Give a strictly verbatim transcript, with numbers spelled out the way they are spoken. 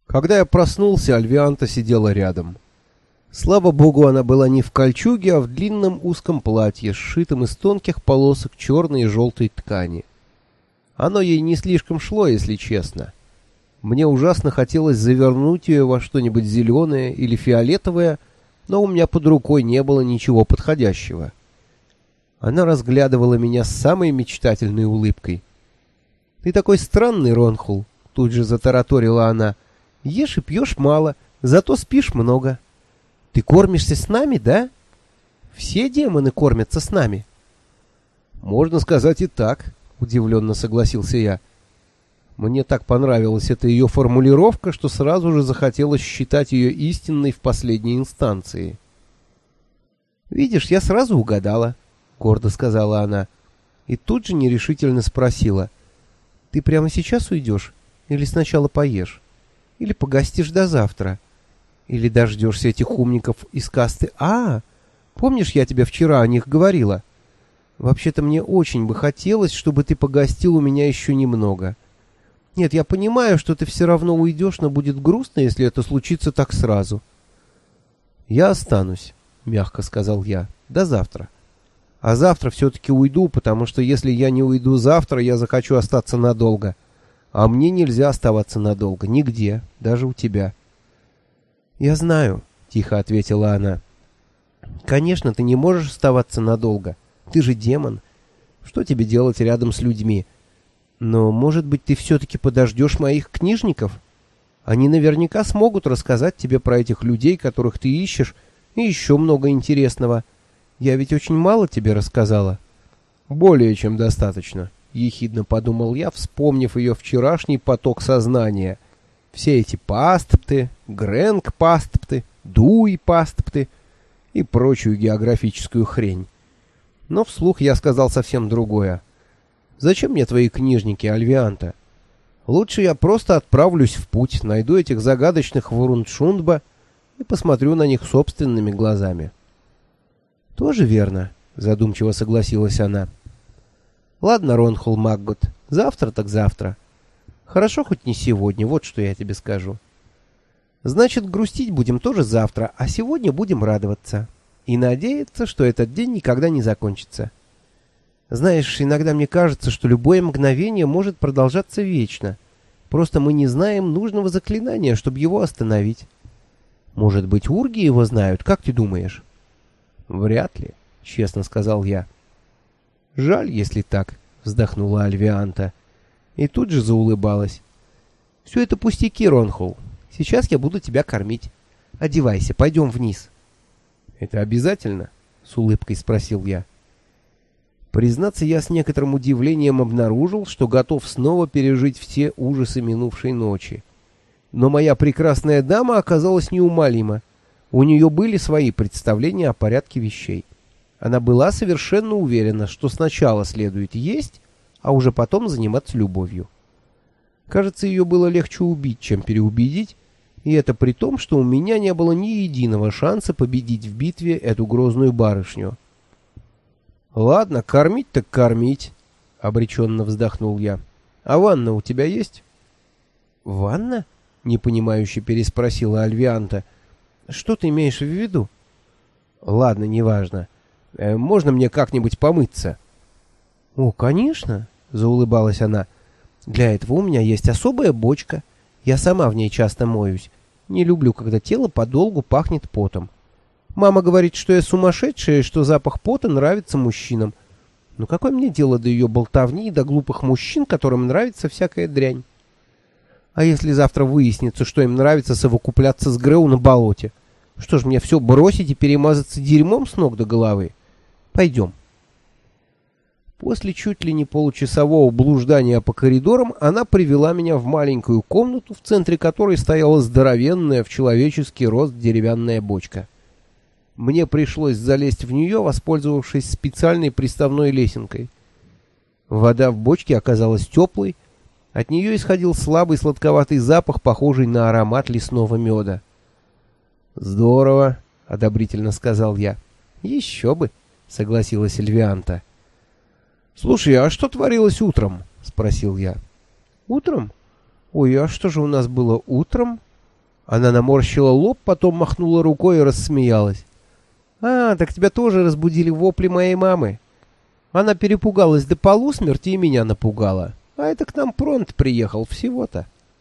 Когда я проснулся, Альвианта сидела рядом. Слава богу, она была не в кольчуге, а в длинном узком платье, сшитом из тонких полосок черной и желтой ткани. Оно ей не слишком шло, если честно. Мне ужасно хотелось завернуть ее во что-нибудь зеленое или фиолетовое, но у меня под рукой не было ничего подходящего. Она разглядывала меня с самой мечтательной улыбкой. «Ты такой странный, Ронхул», — тут же затараторила она. «Ешь и пьешь мало, зато спишь много. Ты кормишься с нами, да? Все демоны кормятся с нами». «Можно сказать и так», — удивленно согласился я. Мне так понравилась эта ее формулировка, что сразу же захотелось считать ее истинной в последней инстанции. «Видишь, я сразу угадала», — гордо сказала она. И тут же нерешительно спросила. «Ты прямо сейчас уйдешь? Или сначала поешь? Или погостишь до завтра? Или дождешься этих умников из касты А? Помнишь, я тебе вчера о них говорила? Вообще-то мне очень бы хотелось, чтобы ты погостил у меня еще немного. Нет, я понимаю, что ты все равно уйдешь, но будет грустно, если это случится так сразу». «Я останусь», — мягко сказал я, — «до завтра. А завтра все-таки уйду, потому что если я не уйду завтра, я захочу остаться надолго. А мне нельзя оставаться надолго, нигде, даже у тебя». «Я знаю», — тихо ответила она. «Конечно, ты не можешь оставаться надолго. Ты же демон. Что тебе делать рядом с людьми? Но, может быть, ты все-таки подождешь моих книжников? Они наверняка смогут рассказать тебе про этих людей, которых ты ищешь, и еще много интересного. Я ведь очень мало тебе рассказала». «Более чем достаточно», — ехидно подумал я, вспомнив ее вчерашний поток сознания. Все эти пастпты, грэнг-пастпты, дуй-пастпты и прочую географическую хрень. Но вслух я сказал совсем другое. «Зачем мне твои книжники, Альвианта? Лучше я просто отправлюсь в путь, найду этих загадочных Вурундшундба и посмотрю на них собственными глазами». «Тоже верно», — задумчиво согласилась она. «Ладно, Ронхул Макгот, завтра так завтра. Хорошо, хоть не сегодня, вот что я тебе скажу. Значит, грустить будем тоже завтра, а сегодня будем радоваться и надеяться, что этот день никогда не закончится. Знаешь, иногда мне кажется, что любое мгновение может продолжаться вечно. Просто мы не знаем нужного заклинания, чтобы его остановить. Может быть, урги его знают, как ты думаешь?» «Вряд ли», — честно сказал я. «Жаль, если так», — вздохнула Альвианта. И тут же заулыбалась. «Все это пустяки, Ронхул. Сейчас я буду тебя кормить. Одевайся, пойдем вниз». «Это обязательно?» — с улыбкой спросил я. Признаться, я с некоторым удивлением обнаружил, что готов снова пережить все ужасы минувшей ночи. Но моя прекрасная дама оказалась неумолима. У нее были свои представления о порядке вещей. Она была совершенно уверена, что сначала следует есть, а уже потом заниматься любовью. Кажется, ее было легче убить, чем переубедить, и это при том, что у меня не было ни единого шанса победить в битве эту грозную барышню. «Ладно, кормить так кормить», — обреченно вздохнул я. «А ванна у тебя есть?» «Ванна?» — непонимающе переспросила Альвианта. «Что ты имеешь в виду?» «Ладно, неважно. Э, можно мне как-нибудь помыться?» «О, конечно», — заулыбалась она. «Для этого у меня есть особая бочка. Я сама в ней часто моюсь. Не люблю, когда тело подолгу пахнет потом. Мама говорит, что я сумасшедшая, и что запах пота нравится мужчинам. Но какое мне дело до ее болтовни и до глупых мужчин, которым нравится всякая дрянь? А если завтра выяснится, что им нравится совокупляться с Грэу на болоте? Что ж, мне все бросить и перемазаться дерьмом с ног до головы? Пойдем». После чуть ли не получасового блуждания по коридорам она привела меня в маленькую комнату, в центре которой стояла здоровенная в человеческий рост деревянная бочка. Мне пришлось залезть в нее, воспользовавшись специальной приставной лесенкой. Вода в бочке оказалась теплой, от нее исходил слабый сладковатый запах, похожий на аромат лесного меда. «Здорово», — одобрительно сказал я. «Еще бы», — согласилась Альвианта. «Слушай, а что творилось утром?» — спросил я. «Утром? Ой, а что же у нас было утром?» Она наморщила лоб, потом махнула рукой и рассмеялась. «А, так тебя тоже разбудили вопли моей мамы. Она перепугалась до полусмерти и меня напугала. А это к нам Пронт приехал всего-то».